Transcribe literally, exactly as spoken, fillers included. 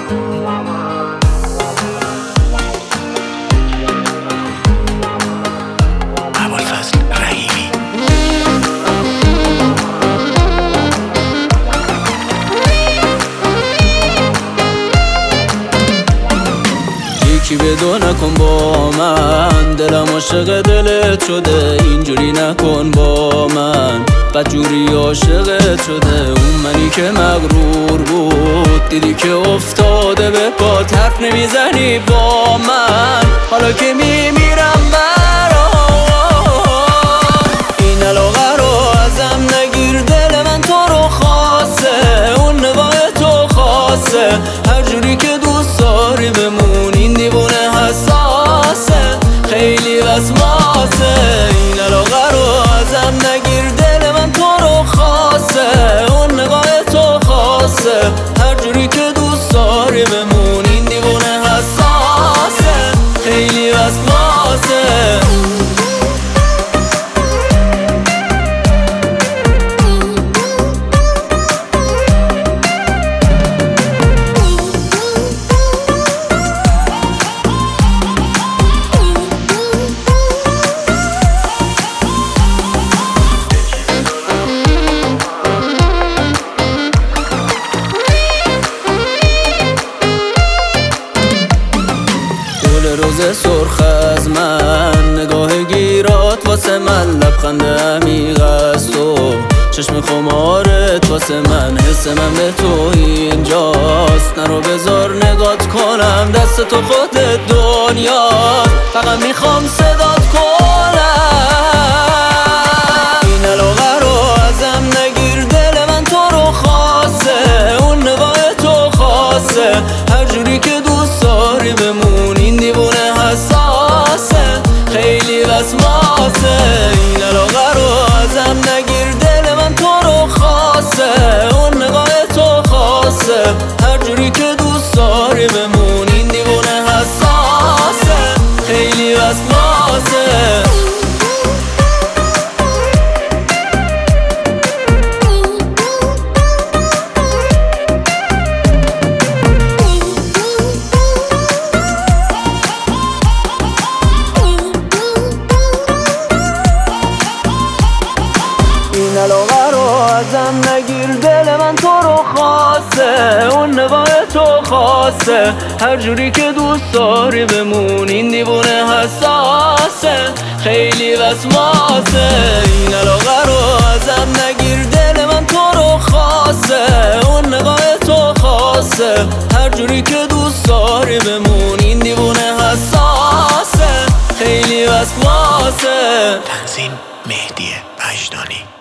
یکی بدو نکن با من، دلم عاشق دلت شده، اینجوری نکن با من، بدجوری عاشقت شده. اون منی که مغرور بود، دیدی که افتاده به پات، حرف نمیزنی با من، حالا که میمیرم برات. این علاقه رو ازم نگیر، دل من تو رو خواسته، اون نگاه تو خواسته، هر جوری که دوست داری بمون، این دیوونه حساسه، خیلی وسواسه. این علاقه رو ازم نگیر، دل من تو رو خواسته، اون نگاه تو خواسته، هر جوری که دوست داری بمون، این دیوونه حساسه، خیلی وسواسه. روز سرخ از من، نگاه گیرات واسه من، لبخند عمیق از تو، چشم خمارت واسه من، حس من به تو اینجاست، نرو بذار نگات کنم، دست تو خود دنیاست، فقط میخوام صدات کنم. این علاقه رو ازم نگیر، دل من تو رو خواسته، اون نگاه تو خواسته، هر جوری که دوست داری بمون، این دیوونه حساسه، خیلی وسواسه. این علاقه رو ازم نگیر، دل من تو رو خواسته، اون نگاه تو خواسته، هر جوری که دوست داری بمون، این دیوونه حساسه، خیلی وسواسه. این علاقه رو ازم نگیر، دل من تو رو خواسته، اون نگاه تو خواسته، هر جوری که دوست داری بمون، این دیوونه حساسه، خیلی وسواسه. این علاقه رو ازم نگیر، دل من تو رو خواسته، اون نگاه تو خواسته، هر جوری که دوست داری بمون، این دیوونه حساسه، خیلی وسواسه. تنظیم مهدی وجدانی.